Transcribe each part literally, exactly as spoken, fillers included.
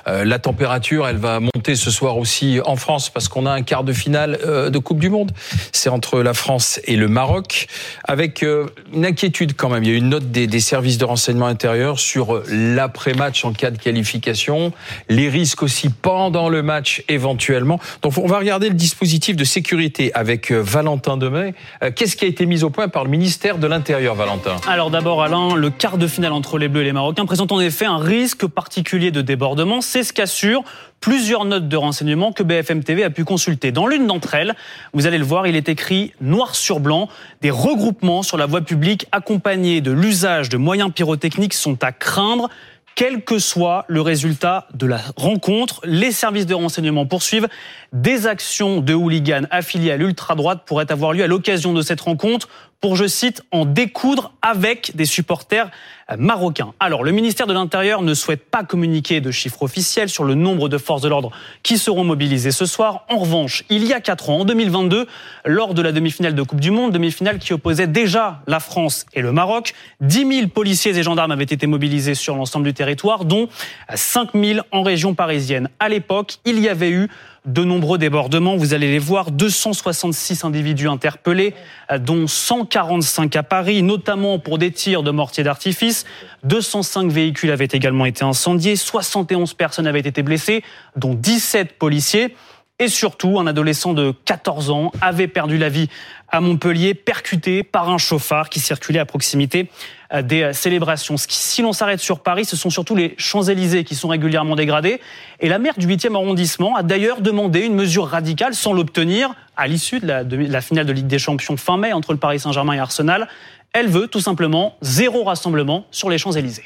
Euh, la température, elle va monter ce soir aussi en France parce qu'on a un quart de finale euh, de Coupe du Monde. C'est entre la France et le Maroc, avec euh, une inquiétude quand même. Il y a une note des, des services de renseignement intérieur sur l'après-match en cas de qualification, les risques aussi pendant le match éventuellement. Donc on va regarder le dispositif de sécurité avec euh, Valentin Demey. Euh, qu'est-ce qui a été mis au point par le ministère de l'Intérieur, Valentin ? Alors d'abord, Alain, le quart de finale entre les Bleus et les Marocains présente en effet un risque particulier de débordement. C'est ce qu'assurent plusieurs notes de renseignement que B F M T V a pu consulter. Dans l'une d'entre elles, vous allez le voir, il est écrit noir sur blanc, des regroupements sur la voie publique accompagnés de l'usage de moyens pyrotechniques sont à craindre. Quel que soit le résultat de la rencontre, les services de renseignement poursuivent. Des actions de hooligans affiliés à l'ultra-droite pourraient avoir lieu à l'occasion de cette rencontre pour, je cite, en découdre avec des supporters marocains. Alors, le ministère de l'Intérieur ne souhaite pas communiquer de chiffres officiels sur le nombre de forces de l'ordre qui seront mobilisées ce soir. En revanche, il y a quatre ans, en deux mille vingt-deux, lors de la demi-finale de Coupe du Monde, demi-finale qui opposait déjà la France et le Maroc, dix mille policiers et gendarmes avaient été mobilisés sur l'ensemble du territoire, dont cinq mille en région parisienne. À l'époque, il y avait eu de nombreux débordements, vous allez les voir, deux cent soixante-six individus interpellés, dont cent quarante-cinq à Paris, notamment pour des tirs de mortier d'artifice. deux cent cinq véhicules avaient également été incendiés, soixante et onze personnes avaient été blessées, dont dix-sept policiers. Et surtout, un adolescent de quatorze ans avait perdu la vie à Montpellier, percuté par un chauffard qui circulait à proximité des célébrations. Si l'on s'arrête sur Paris, ce sont surtout les Champs-Élysées qui sont régulièrement dégradés. Et la maire du huitième arrondissement a d'ailleurs demandé une mesure radicale sans l'obtenir à l'issue de la, de la finale de Ligue des Champions fin mai entre le Paris Saint-Germain et Arsenal. Elle veut tout simplement zéro rassemblement sur les Champs-Élysées.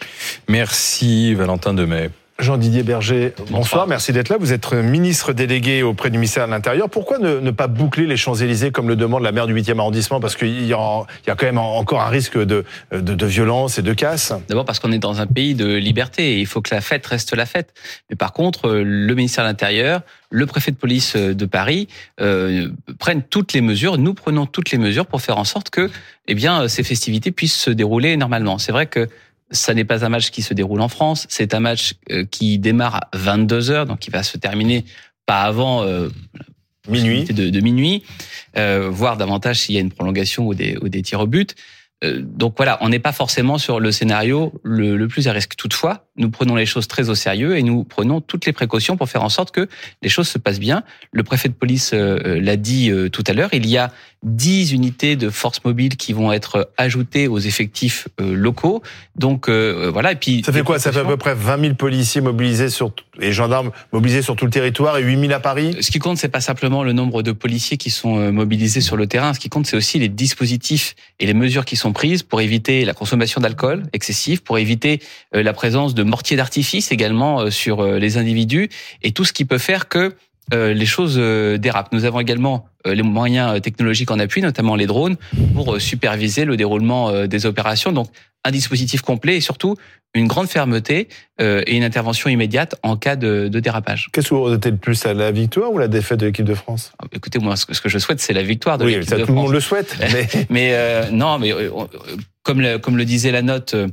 Merci Valentin Demey. Jean-Didier Berger, bonsoir. bonsoir, merci d'être là. Vous êtes ministre délégué auprès du ministère de l'Intérieur. Pourquoi ne, ne pas boucler les Champs-Élysées comme le demande la maire du huitième arrondissement ? Parce qu'il y a, il y a quand même encore un risque de, de, de violence et de casse. D'abord parce qu'on est dans un pays de liberté et il faut que la fête reste la fête. Mais par contre, le ministère de l'Intérieur, le préfet de police de Paris euh, prennent toutes les mesures, nous prenons toutes les mesures pour faire en sorte que eh bien, ces festivités puissent se dérouler normalement. C'est vrai que ça n'est pas un match qui se déroule en France, c'est un match qui démarre à vingt-deux heures, donc qui va se terminer pas avant euh, minuit, de, de minuit, euh, voire davantage s'il y a une prolongation ou des, ou des tirs au but. Euh, donc voilà, on n'est pas forcément sur le scénario le, le plus à risque. Toutefois, nous prenons les choses très au sérieux et nous prenons toutes les précautions pour faire en sorte que les choses se passent bien. Le préfet de police euh, l'a dit euh, tout à l'heure, il y a dix unités de force mobile qui vont être ajoutées aux effectifs euh, locaux. Donc euh, voilà. Et puis ça fait quoi ? Ça fait à peu près vingt mille policiers mobilisés sur et gendarmes mobilisés sur tout le territoire et huit mille à Paris. Ce qui compte, c'est pas simplement le nombre de policiers qui sont mobilisés sur le terrain. Ce qui compte, c'est aussi les dispositifs et les mesures qui sont prises pour éviter la consommation d'alcool excessive, pour éviter euh, la présence de mortiers d'artifice également euh, sur euh, les individus et tout ce qui peut faire que euh, les choses euh, dérapent. Nous avons également euh, les moyens technologiques en appui, notamment les drones, pour euh, superviser le déroulement euh, des opérations. Donc, un dispositif complet et surtout une grande fermeté euh, et une intervention immédiate en cas de, de dérapage. Qu'est-ce que vous redoutez le plus, à la victoire ou la défaite de l'équipe de France ? Écoutez, moi, ce que je souhaite, c'est la victoire de oui, l'équipe ça, de tout France. Tout le monde le souhaite. Mais, mais euh, non, mais euh, comme le, comme le disait la note euh,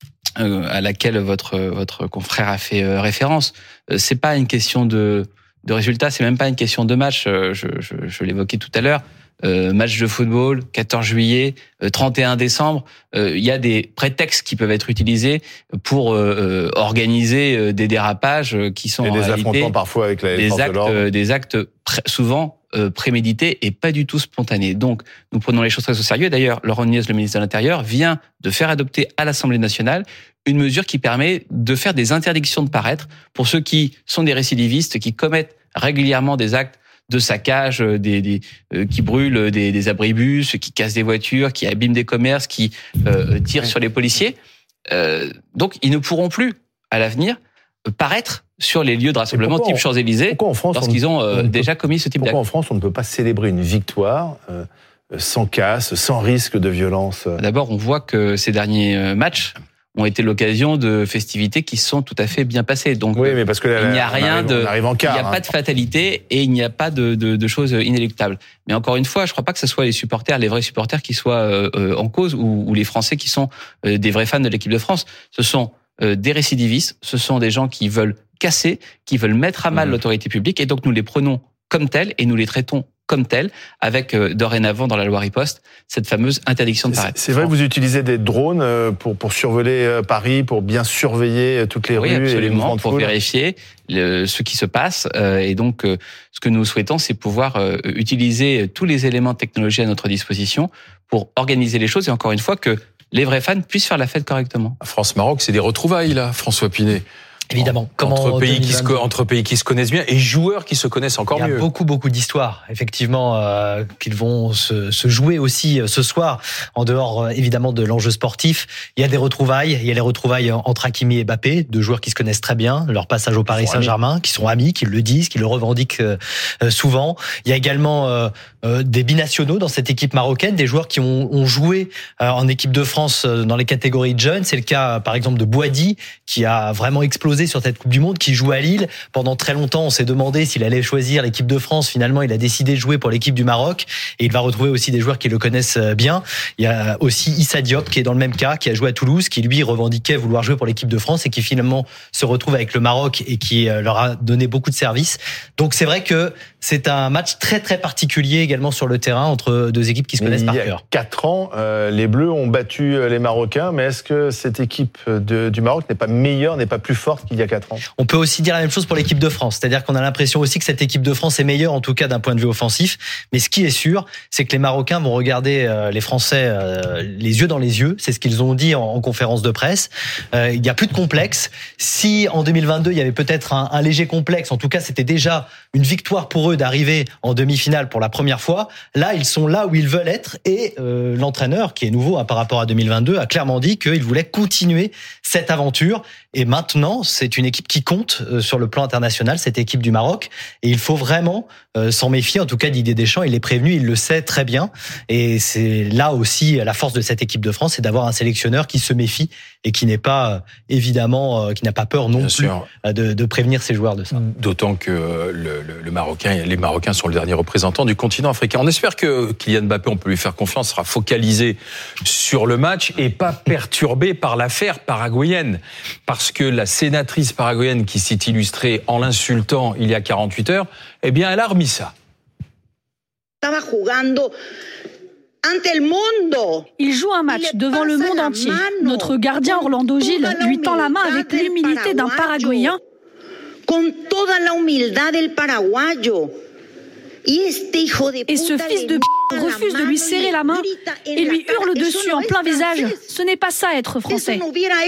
à laquelle votre votre confrère a fait euh, référence, euh, c'est pas une question de de résultat, c'est même pas une question de match. Euh, je, je, je l'évoquais tout à l'heure. Euh, match de football, quatorze juillet, euh, trente et un décembre, euh, il y a des prétextes qui peuvent être utilisés pour euh, organiser euh, des dérapages euh, qui sont et en des réalité affrontements parfois avec les des forces actes, de l'ordre. Des actes pré- souvent euh, prémédités et pas du tout spontanés. Donc, nous prenons les choses très au sérieux. D'ailleurs, Laurent Nunez, le ministre de l'Intérieur, vient de faire adopter à l'Assemblée nationale une mesure qui permet de faire des interdictions de paraître pour ceux qui sont des récidivistes, qui commettent régulièrement des actes de saccage, des, des euh, qui brûlent des, des abribus, qui cassent des voitures, qui abîment des commerces, qui euh, tirent sur les policiers. Euh, donc, ils ne pourront plus, à l'avenir, paraître sur les lieux de rassemblement type Champs-Élysées lorsqu'ils ont euh, déjà peut, commis ce type d'acte. Pourquoi en France, on ne peut pas célébrer une victoire euh, sans casse, sans risque de violence ? D'abord, on voit que ces derniers matchs ont été l'occasion de festivités qui se sont tout à fait bien passées. Donc, oui, mais parce que là, il n'y a rien arrive, de, quart, il n'y a hein. pas de fatalité et il n'y a pas de, de, de choses inéluctables. Mais encore une fois, je ne crois pas que ce soit les supporters, les vrais supporters qui soient euh, en cause ou, ou les Français qui sont euh, des vrais fans de l'équipe de France. Ce sont euh, des récidivistes, ce sont des gens qui veulent cassés, qui veulent mettre à mal mmh. l'autorité publique, et donc nous les prenons comme tels et nous les traitons comme tels, avec euh, dorénavant dans la loi riposte cette fameuse interdiction de paraître. C'est vrai que vous utilisez des drones euh, pour pour survoler euh, Paris, pour bien surveiller toutes les oui, rues absolument, et les mouvements de pour foule. vérifier le, ce qui se passe. Euh, et donc, euh, ce que nous souhaitons, c'est pouvoir euh, utiliser tous les éléments de technologie à notre disposition pour organiser les choses et encore une fois que les vrais fans puissent faire la fête correctement. France-Maroc, c'est des retrouvailles là, François Pinet. Évidemment. Comme entre, pays qui se, entre pays qui se connaissent bien et joueurs qui se connaissent encore mieux. Il y a mieux. beaucoup, beaucoup d'histoires, effectivement, euh, qu'ils vont se, se jouer aussi ce soir, en dehors, euh, évidemment, de l'enjeu sportif. Il y a des retrouvailles. Il y a les retrouvailles entre Hakimi et Mbappé, deux joueurs qui se connaissent très bien, leur passage au Paris Saint-Germain, amis. qui sont amis, qui le disent, qui le revendiquent euh, souvent. Il y a également euh, euh, des binationaux dans cette équipe marocaine, des joueurs qui ont, ont joué euh, en équipe de France euh, dans les catégories de jeunes. C'est le cas, par exemple, de Boadi, qui a vraiment explosé sur cette Coupe du Monde, qui joue à Lille. Pendant très longtemps, on s'est demandé s'il allait choisir l'équipe de France. Finalement, il a décidé de jouer pour l'équipe du Maroc et il va retrouver aussi des joueurs qui le connaissent bien. Il y a aussi Issa Diop qui est dans le même cas, qui a joué à Toulouse, qui lui revendiquait vouloir jouer pour l'équipe de France et qui finalement se retrouve avec le Maroc et qui leur a donné beaucoup de services. Donc c'est vrai que c'est un match très très particulier également sur le terrain entre deux équipes qui se connaissent par cœur. Il y a quatre ans, euh, les Bleus ont battu les Marocains, mais est-ce que cette équipe de, du Maroc n'est pas meilleure, n'est pas plus forte qu'il y a quatre ans ? On peut aussi dire la même chose pour l'équipe de France, c'est-à-dire qu'on a l'impression aussi que cette équipe de France est meilleure, en tout cas d'un point de vue offensif, mais ce qui est sûr, c'est que les Marocains vont regarder euh, les Français euh, les yeux dans les yeux, c'est ce qu'ils ont dit en, en conférence de presse. Euh, il n'y a plus de complexe. Si en deux mille vingt-deux, il y avait peut-être un, un léger complexe, en tout cas c'était déjà une victoire pour eux d'arriver en demi-finale pour la première fois. Là, ils sont là où ils veulent être et euh, l'entraîneur, qui est nouveau hein, par rapport à deux mille vingt-deux, a clairement dit qu'il voulait continuer cette aventure. Et maintenant, c'est une équipe qui compte euh, sur le plan international, cette équipe du Maroc. Et il faut vraiment euh, s'en méfier. En tout cas, Didier Deschamps, il est prévenu, il le sait très bien. Et c'est là aussi la force de cette équipe de France, c'est d'avoir un sélectionneur qui se méfie et qui n'est pas, euh, évidemment, euh, qui n'a pas peur non Bien plus euh, de, de prévenir ses joueurs de ça. D'autant que le, le, le Marocain, les Marocains sont le dernier représentant du continent africain. On espère que Kylian Mbappé, on peut lui faire confiance, sera focalisé sur le match et pas perturbé par l'affaire paraguayenne. Parce que la sénatrice paraguayenne qui s'est illustrée en l'insultant il y a quarante-huit heures, eh bien, elle a remis ça. Il joue un match devant le monde entier. Notre gardien Orlando Gil lui tend la main avec l'humilité d'un Paraguayen. Et ce fils de b*** refuse de lui serrer la main et lui hurle dessus en plein visage. Ce n'est pas ça être français.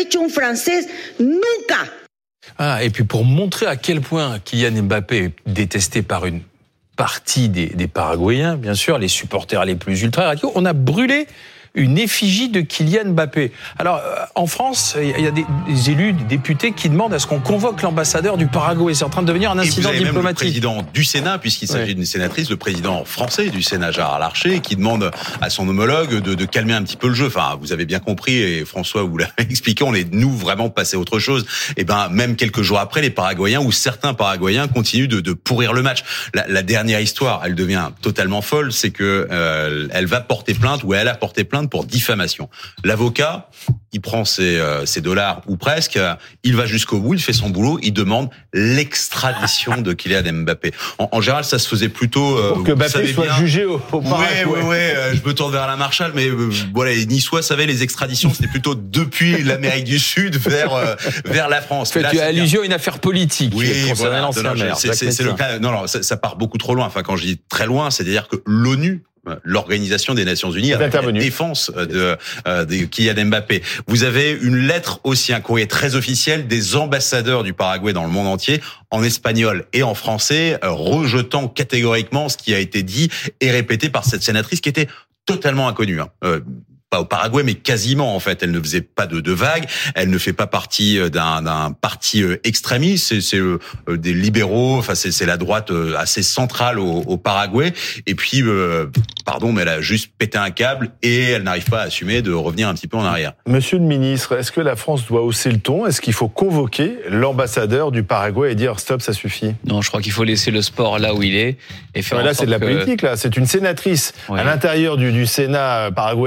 Ah, et puis pour montrer à quel point Kylian Mbappé est détesté par une partie des, des Paraguayens, bien sûr, les supporters les plus ultra-radicaux, on a brûlé une effigie de Kylian Mbappé. Alors, en France, il y a des, des élus, des députés qui demandent à ce qu'on convoque l'ambassadeur du Paraguay. C'est en train de devenir un incident et vous avez diplomatique. Même le président du Sénat, puisqu'il s'agit ouais. d'une sénatrice, le président français du Sénat, Gérard Larcher, qui demande à son homologue de, de calmer un petit peu le jeu. Enfin, vous avez bien compris, et François vous l'a expliqué, on est, nous, vraiment passé à autre chose. Et ben, même quelques jours après, les Paraguayens, ou certains Paraguayens, continuent de, de pourrir le match. La, la dernière histoire, elle devient totalement folle, c'est que euh, elle va porter plainte, ou elle a porté plainte pour diffamation. L'avocat, il prend ses, euh, ses dollars, ou presque, il va jusqu'au bout, il fait son boulot, il demande l'extradition de Kylian Mbappé. En, en général, ça se faisait plutôt... Euh, pour que Mbappé soit bien, jugé au, au Paraguay. Oui, oui, oui, euh, je me tourne vers la Marshall, mais euh, voilà, les Niçois savaient, les extraditions, c'était plutôt depuis l'Amérique du Sud vers euh, vers la France. Fait, Là, tu as allusion à une affaire politique. Oui, voilà, non, non, c'est, c'est, c'est le cas. Non, non, ça, ça part beaucoup trop loin. Enfin, quand je dis très loin, c'est-à-dire que l'ONU, l'Organisation des Nations Unies, avec la défense de, euh, de Kylian Mbappé. Vous avez une lettre aussi, un courrier très officiel des ambassadeurs du Paraguay dans le monde entier, en espagnol et en français, euh, rejetant catégoriquement ce qui a été dit et répété par cette sénatrice qui était totalement inconnue. Hein. Euh, pas au Paraguay, mais quasiment, en fait. Elle ne faisait pas de, de vagues. Elle ne fait pas partie d'un, d'un parti extrémiste. C'est, c'est euh, des libéraux. Enfin, c'est, c'est la droite assez centrale au, au Paraguay. Et puis, euh, pardon, mais elle a juste pété un câble et elle n'arrive pas à assumer de revenir un petit peu en arrière. Monsieur le ministre, est-ce que la France doit hausser le ton ? Est-ce qu'il faut convoquer l'ambassadeur du Paraguay et dire stop, ça suffit ? Non, je crois qu'il faut laisser le sport là où il est et faire. Mais là, c'est de la que... politique. Là, c'est une sénatrice ouais. à l'intérieur du, du Sénat paraguayen qui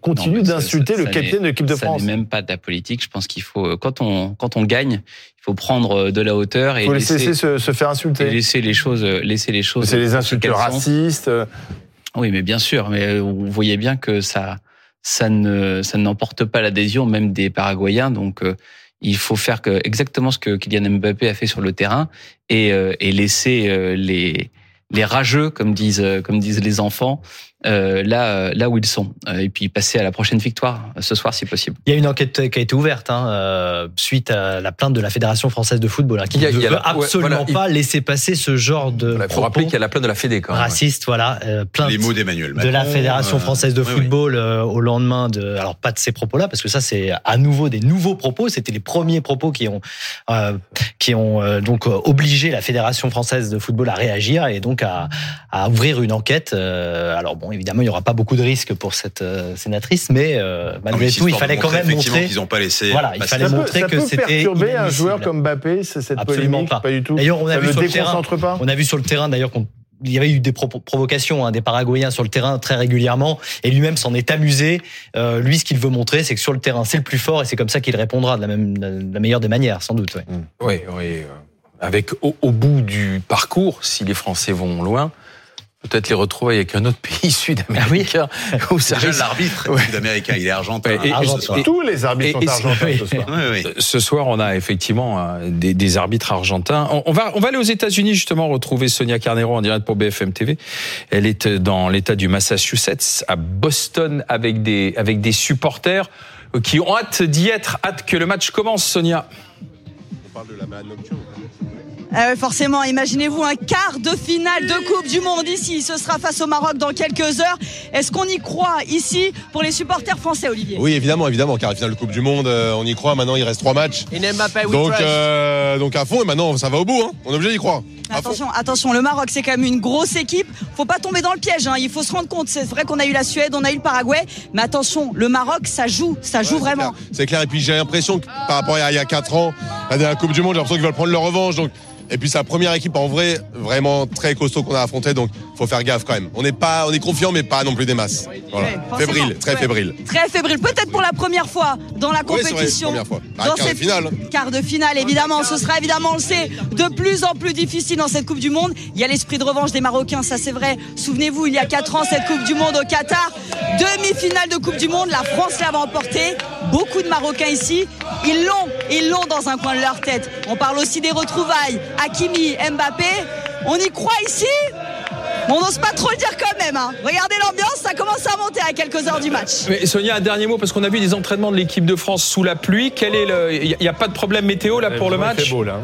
continue non, d'insulter ça, ça, le capitaine de l'équipe de France. Ça n'est même pas de la politique. Je pense qu'il faut, quand on, quand on gagne, il faut prendre de la hauteur et faut laisser, laisser se, se faire insulter. Et laisser les choses, laisser les choses. C'est les insultes racistes. Oui, mais bien sûr. Mais vous voyez bien que ça, ça ne, ça n'emporte pas l'adhésion même des Paraguayens. Donc, euh, il faut faire que, exactement ce que Kylian Mbappé a fait sur le terrain et, euh, et laisser euh, les, les rageux, comme disent, comme disent les enfants, euh, là, là où ils sont. Et puis passer à la prochaine victoire ce soir, si possible. Il y a une enquête qui a été ouverte hein, euh, suite à la plainte de la Fédération française de football hein, qui ne veut absolument ouais, voilà, pas il... laisser passer ce genre de voilà, propos. Il faut rappeler qu'il y a la plainte de la Fédé quand même. Raciste, voilà. Euh, plainte les mots d'Emmanuel Macron, de la Fédération française de euh, football oui, oui. Euh, au lendemain de, alors pas de ces propos-là, parce que ça c'est à nouveau des nouveaux propos. C'était les premiers propos qui ont euh, qui ont euh, donc obligé la Fédération française de football à réagir et donc à, à ouvrir une enquête. Euh, alors bon, évidemment, il n'y aura pas beaucoup de risques pour cette euh, sénatrice, mais euh, malgré non, tout, il fallait quand même montrer qu'ils n'ont pas laissé. Voilà, il fallait ça montrer peut, que c'était. Ça peut perturber un joueur comme Mbappé, cette Absolument polémique, pas. pas du tout. D'ailleurs, on a ça vu le sur le terrain. Pas on a vu sur le terrain d'ailleurs qu'on il y avait eu des provocations hein, des Paraguayens sur le terrain très régulièrement et lui-même s'en est amusé. Euh, lui, ce qu'il veut montrer, c'est que sur le terrain, c'est le plus fort et c'est comme ça qu'il répondra de la, même, de la meilleure des manières, sans doute. Oui, oui. oui. Avec au, au bout du parcours, si les Français vont loin, peut-être les retrouver avec un autre pays sud-américain. Ah oui. Où ça Déjà, risque... l'arbitre ouais. sud-américain, il est argentin. Et, et, argentin. Et, tous les arbitres et, sont argentins oui. ce soir. Oui, oui. Ce soir, on a effectivement des, des arbitres argentins. On, on, va, on va aller aux États-Unis justement retrouver Sonia Carneiro en direct pour B F M T V. Elle est dans l'État du Massachusetts, à Boston, avec des, avec des supporters qui ont hâte d'y être, hâte que le match commence, Sonia. On parle de la manne nocturne. Euh, forcément, imaginez-vous un quart de finale de Coupe du Monde ici. Ce sera face au Maroc dans quelques heures. Est-ce qu'on y croit ici pour les supporters français, Olivier ? Oui, évidemment, évidemment. Quart de finale de Coupe du Monde, euh, on y croit. Maintenant, il reste trois matchs. Donc, euh, donc à fond. Et maintenant, ça va au bout. Hein. On est obligé d'y croire. Attention, attention, le Maroc, c'est quand même une grosse équipe. Faut pas tomber dans le piège. Hein. Il faut se rendre compte. C'est vrai qu'on a eu la Suède, on a eu le Paraguay, mais attention, le Maroc, ça joue, ça joue ouais, vraiment. Clair. C'est clair. Et puis j'ai l'impression que par rapport à il y a quatre ans, à la Coupe du Monde, j'ai l'impression qu'ils veulent prendre leur revanche. Donc et puis c'est la première équipe en vrai vraiment très costaud qu'on a affronté, donc faut faire gaffe quand même. On n'est pas, on est confiant mais pas non plus des masses. Voilà. Ouais, fébrile, très ouais. fébrile. Très fébrile, peut-être pour la première fois dans la compétition. Oui, c'est vrai, première fois. Bah, dans quart de finale. Quart de finale, évidemment, ce sera évidemment, on le sait, de plus en plus difficile dans cette Coupe du Monde. Il y a l'esprit de revanche des Marocains, ça c'est vrai. Souvenez-vous, il y a quatre ans, cette Coupe du Monde au Qatar, demi-finale de Coupe du Monde, la France l'avait emportée. Beaucoup de Marocains ici, ils l'ont, ils l'ont dans un coin de leur tête. On parle aussi des retrouvailles. Hakimi, Mbappé, on y croit ici ? On n'ose pas trop le dire quand même. Hein. Regardez l'ambiance, ça commence à monter à quelques heures du match. Mais Sonia, un dernier mot, parce qu'on a vu des entraînements de l'équipe de France sous la pluie. Quel est le... Il n'y a pas de problème météo là pour le match ? C'est beau là.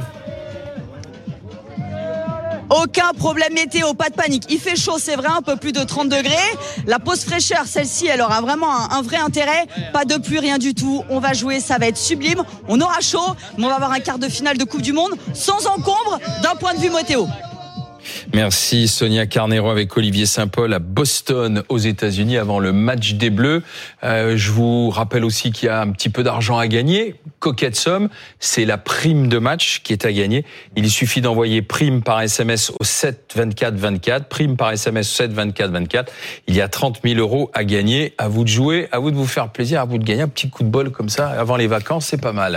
Aucun problème météo, pas de panique. Il fait chaud, c'est vrai, un peu plus de trente degrés. La pause fraîcheur, celle-ci, elle aura vraiment un, un vrai intérêt. Pas de pluie, rien du tout. On va jouer, ça va être sublime. On aura chaud, mais on va avoir un quart de finale de Coupe du Monde sans encombre d'un point de vue météo. Merci Sonia Carneiro avec Olivier Saint-Paul à Boston aux États-Unis avant le match des Bleus. Euh, je vous rappelle aussi qu'il y a un petit peu d'argent à gagner. Coquette somme, c'est la prime de match qui est à gagner. Il suffit d'envoyer prime par S M S au sept vingt-quatre vingt-quatre. Prime par S M S au sept vingt-quatre vingt-quatre. Il y a trente mille euros à gagner. À vous de jouer, à vous de vous faire plaisir, à vous de gagner un petit coup de bol comme ça avant les vacances, c'est pas mal.